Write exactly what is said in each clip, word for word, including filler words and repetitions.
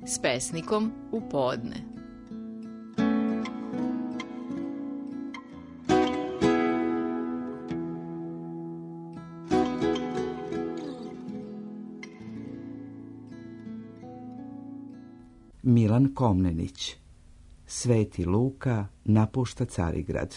s pesnikom u podne. Milan Komnenić. Sveti Luka napušta Carigrad.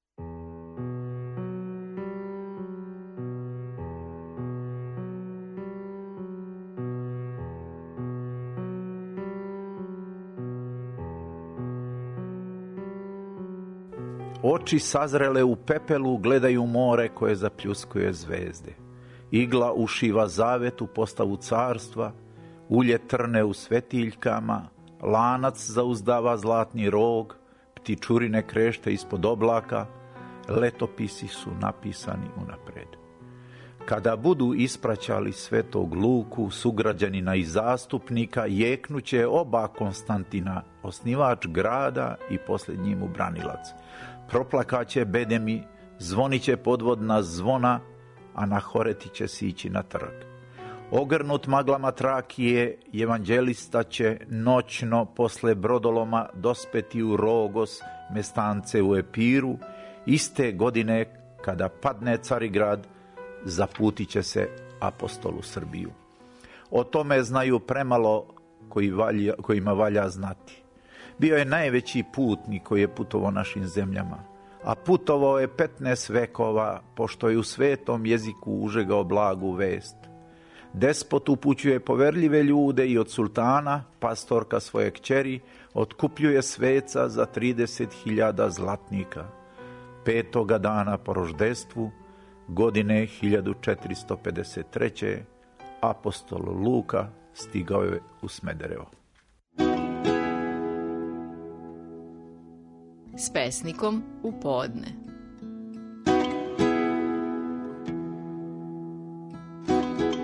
Oči sazrele u pepelu gledaju more koje zapljuskuje zvezde. Igla ušiva zavet u postavu carstva, ulje trne u svetiljkama, lanac zauzdava zlatni rog, ptičurine krešte ispod oblaka, letopisi su napisani unapred. Kada budu ispraćali Svetog Luku, sugrađanina i zastupnika, jeknuće oba Konstantina, osnivač grada i posljednji mu branilac. Proplakaće bedemi, zvoniće podvodna zvona, a na horeti će sići na trg. Ogrnut maglama Trakije, evanđelista će noćno posle brodoloma dospeti u Rogos, mestance u Epiru, iste godine kada padne Carigrad, zaputit će se apostol u Srbiju. O tome znaju premalo koji valja, kojima valja znati. Bio je najveći putnik koji je putovao našim zemljama, a putovao je petnaest vekova, pošto je u svetom jeziku užegao blagu vest. Despot upućuje poverljive ljude i od sultana, pastorka svoje kćeri, otkupljuje sveca za trideset hiljada zlatnika. Petoga dana po roždestvu, godine hiljadu četiristo pedeset treće. apostol Luka stigao je u Smederevo. S pesnikom u podne.